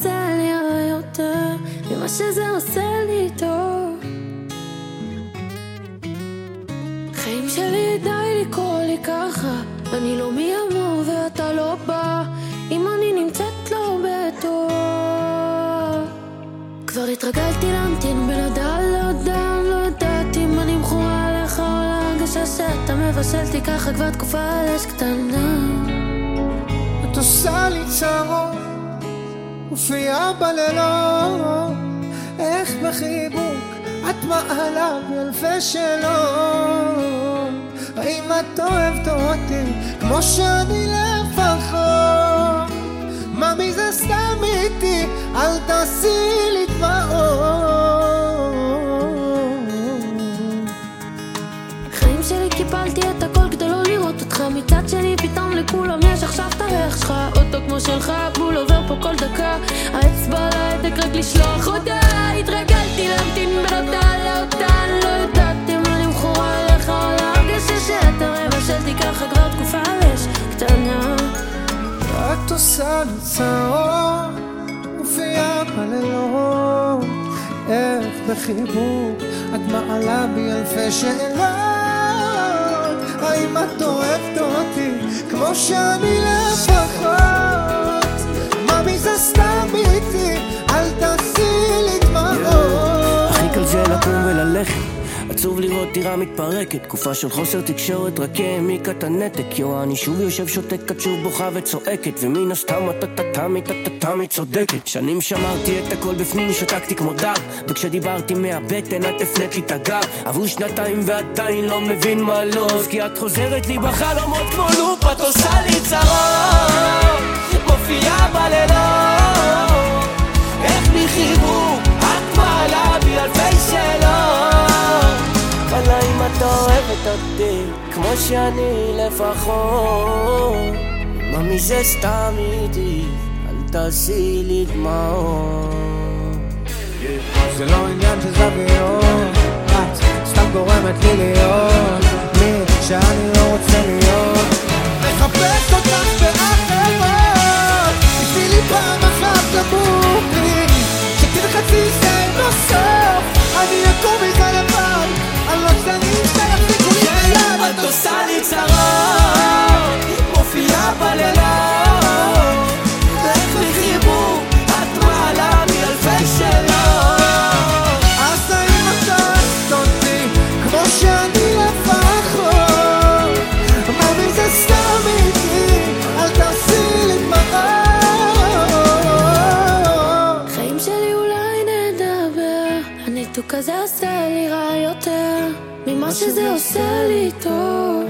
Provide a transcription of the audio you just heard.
עושה לי רע יותר ממה שזה עושה לי טוב. חיים שלי די לקרוא לי ככה, אני לא מי אמור ואתה לא בא, אם אני נמצאת לא בטוב. כבר התרגלתי להמתין בין הודעה להודעה, לא יודעת אם אני מכורה עליך או להרגשה שאתה מבשלתי ככה כבר תקופה על אש קטנה. את עושה לי צרות, מופיעה בלילות, איך בחיבוק את מעלה באלפי שאלות. האם את אוהבת אותי כמו שאני לפחות? ממי זה סתם איתי, אל תעשי לי דמעות. חיים שלי קיפלתי את הכל כדי לא לראות אותך, מצד שני פתאום לכולם יש עכשיו את הריח שלך, אוטו כמו שלך בול עובר פה כל דקה, האצבע על ההדק רק לשלוח הודעה. התרגלתי להמתין בין אותה לאותה, לא יודעת אם אני מכורה עליך או להרגשה שאתה מבשלתי ככה כבר תקופה על אש קטנה. את עושה לי צרות, מופיעה בלילות, איך בחיבוק את מעלה בי אלפי שאלות. האם את אוהבת אותי כמו שאני לפחות? ממי זה סתם איתי, אל תעשי לי דמעות. הכי קל זה לקום וללכת, עצוב לראות דירה מתפרקת, תקופה של חוסר תקשורת רק העמיקה את הנתק. יו, אני שוב יושב שותק, את שוב בוכה וצועקת, ומן הסתם תמי צודקת. שנים שמרתי את הכל בפנים, שתקתי כמו דג, וכשדיברתי מהבטן את הפנית לי את הגב. עברו שנתיים ועדיין לא מבין מה לא, כי את חוזרת לי בחלומות כמו לופ. את עושה לי צרות, מופיעה בלילות, איך בחיבוק את מעלה בי אלפי שאלות. אבל אם את אוהבת אותי כמו שאני לפחות, ממי זה סתם איתי, אל תעשי לי דמעות. זה לא עניין של זוויות, את סתם גורמת לי להיות מי שאני לא רוצה להיות. מחפש אותך באחרות, בשביל לי פעם אחת למות לי, שתלחצי זה לא סוף, אני אקום מזה לבד, אני לא שנים שיחזיקו לי ביד. את עושה לי צרות, מופיעה בלילות, איך בחיבוק את מעלה מאלפי שאלות. אז האם את אוהבת אותי כמו שאני לפחות? ממי זה סתם איתי, אל תעשי לי דמעות. חיים שלי אולי נדבר, הניתוק הזה עושה לי רע יותר ממה שזה עושה לי טוב.